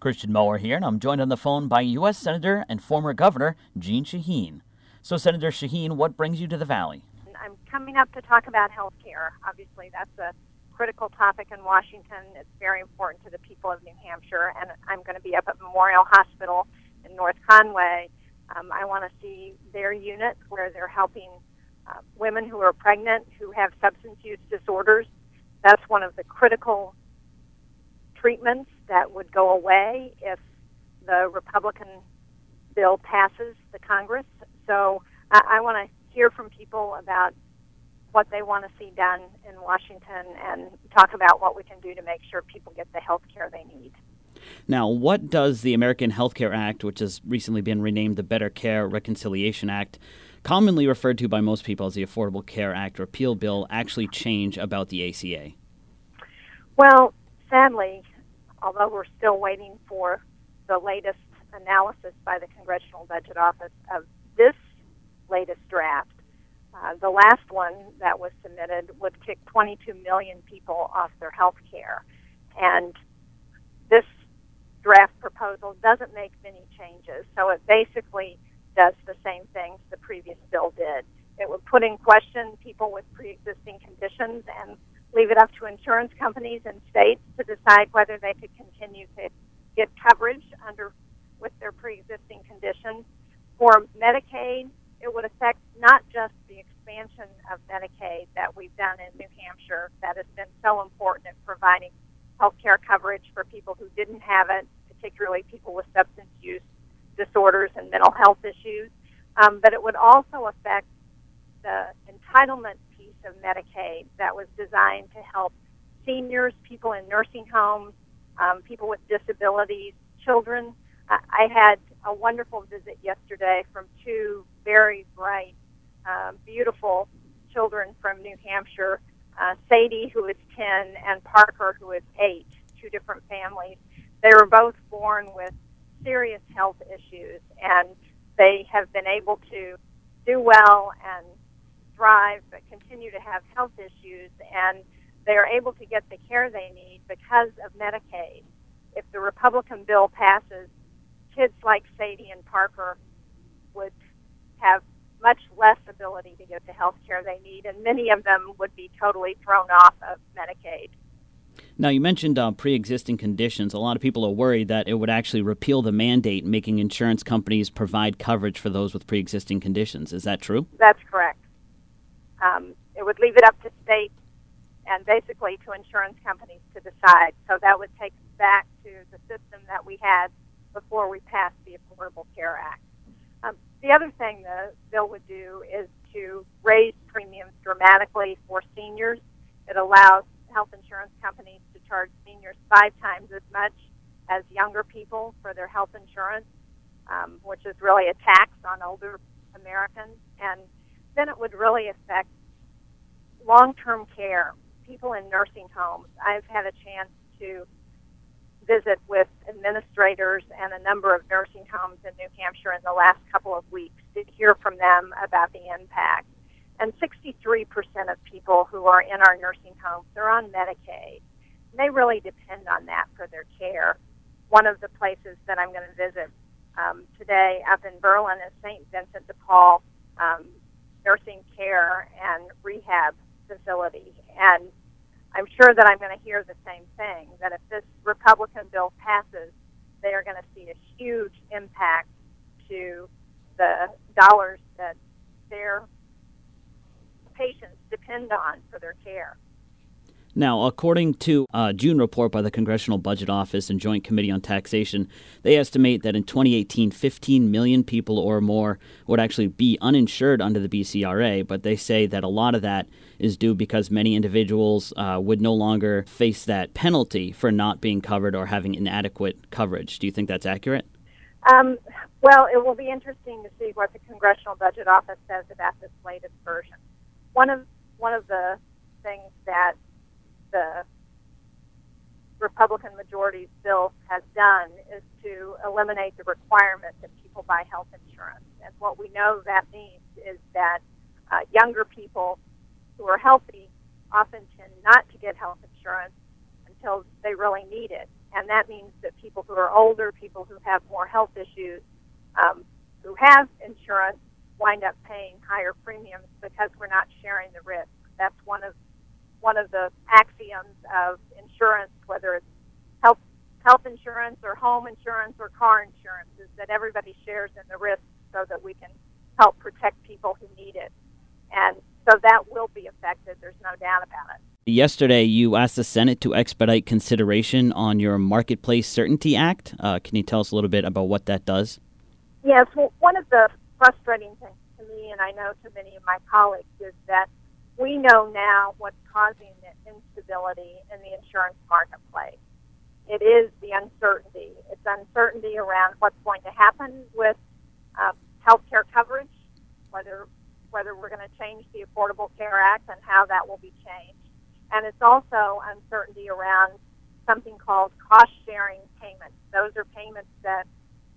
Christian Mower here, and I'm joined on the phone by U.S. Senator and former Governor Jeanne Shaheen. So, Senator Shaheen, what brings you to the Valley? I'm coming up to talk about health care. Obviously, that's a critical topic in Washington. It's very important to the people of New Hampshire, and I'm going to be up at Memorial Hospital in North Conway. I want to see their unit where they're helping women who are pregnant who have substance use disorders. That's one of the critical treatments that would go away if the Republican bill passes the Congress. So I want to hear from people about what they want to see done in Washington and talk about what we can do to make sure people get the health care they need. Now, what does the American Health Care Act, which has recently been renamed the Better Care Reconciliation Act, commonly referred to by most people as the Affordable Care Act repeal bill, actually change about the ACA? Well, sadly, although we're still waiting for the latest analysis by the Congressional Budget Office of this latest draft, the last one that was submitted would kick 22 million people off their health care. And this draft proposal doesn't make many changes, so it basically does the same things the previous bill did. It would put in question people with pre-existing conditions and leave it up to insurance companies and states to decide whether they could continue to get coverage with their pre-existing conditions. For Medicaid, it would affect not just the expansion of Medicaid that we've done in New Hampshire that has been so important in providing health care coverage for people who didn't have it, particularly people with substance use disorders and mental health issues, but it would also affect the entitlement piece of Medicaid that was designed to help seniors, people in nursing homes, people with disabilities, children. I had a wonderful visit yesterday from two very bright, beautiful children from New Hampshire, Sadie, who is 10, and Parker, who is 8, two different families. They were both born with serious health issues, and they have been able to do well and thrive, but continue to have health issues, and they are able to get the care they need because of Medicaid. If the Republican bill passes, kids like Sadie and Parker would have much less ability to get the health care they need, and many of them would be totally thrown off of Medicaid. Now, you mentioned pre-existing conditions. A lot of people are worried that it would actually repeal the mandate making insurance companies provide coverage for those with pre-existing conditions. Is that true? That's correct. It would leave it up to states and basically to insurance companies to decide. So that would take us back to the system that we had before we passed the Affordable Care Act. The other thing the bill would do is to raise premiums dramatically for seniors. It allows health insurance companies to charge seniors 5 times as much as younger people for their health insurance, which is really a tax on older Americans. And then it would really affect long-term care, people in nursing homes. I've had a chance to visit with administrators and a number of nursing homes in New Hampshire in the last couple of weeks to hear from them about the impact. And 63% of people who are in our nursing homes are on Medicaid. And they really depend on that for their care. One of the places that I'm going to visit today up in Berlin is St. Vincent de Paul Nursing Care and Rehab Facility. And I'm sure that I'm going to hear the same thing, that if this Republican bill passes, they are going to see a huge impact to the dollars that their patients depend on for their care. Now, according to a June report by the Congressional Budget Office and Joint Committee on Taxation, they estimate that in 2018, 15 million people or more would actually be uninsured under the BCRA, but they say that a lot of that is due because many individuals would no longer face that penalty for not being covered or having inadequate coverage. Do you think that's accurate? Well, it will be interesting to see what the Congressional Budget Office says about this latest version. One of the things that the Republican majority's bill has done is to eliminate the requirement that people buy health insurance. And what we know that means is that younger people who are healthy often tend not to get health insurance until they really need it. And that means that people who are older, people who have more health issues, who have insurance, wind up paying higher premiums because we're not sharing the risk. That's one of the axioms of insurance, whether it's health insurance or home insurance or car insurance, is that everybody shares in the risk so that we can help protect people who need it. And so that will be affected. There's no doubt about it. Yesterday, you asked the Senate to expedite consideration on your Marketplace Certainty Act. Can you tell us a little bit about what that does? Yes. Well, one of the frustrating things to me, and I know to many of my colleagues, is that we know now what's causing the instability in the insurance marketplace. It is the uncertainty. It's uncertainty around what's going to happen with health care coverage, whether we're going to change the Affordable Care Act and how that will be changed. And it's also uncertainty around something called cost-sharing payments. Those are payments that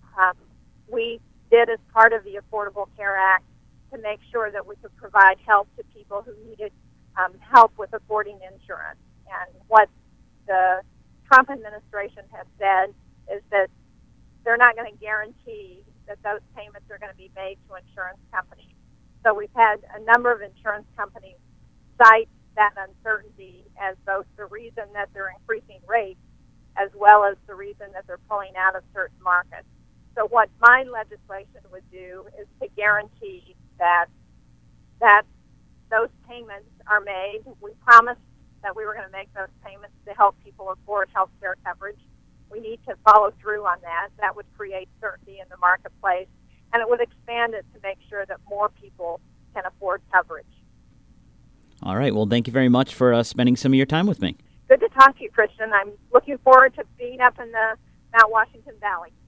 we did as part of the Affordable Care Act to make sure that we could provide help to people who needed help with affording insurance. And what the Trump administration has said is that they're not going to guarantee that those payments are going to be made to insurance companies. So we've had a number of insurance companies cite that uncertainty as both the reason that they're increasing rates as well as the reason that they're pulling out of certain markets. So what my legislation would do is to guarantee that those payments are made. We promised that we were going to make those payments to help people afford health care coverage. We need to follow through on that. That would create certainty in the marketplace, and it would expand it to make sure that more people can afford coverage. All right. Well, thank you very much for spending some of your time with me. Good to talk to you, Christian. I'm looking forward to being up in the Mount Washington Valley.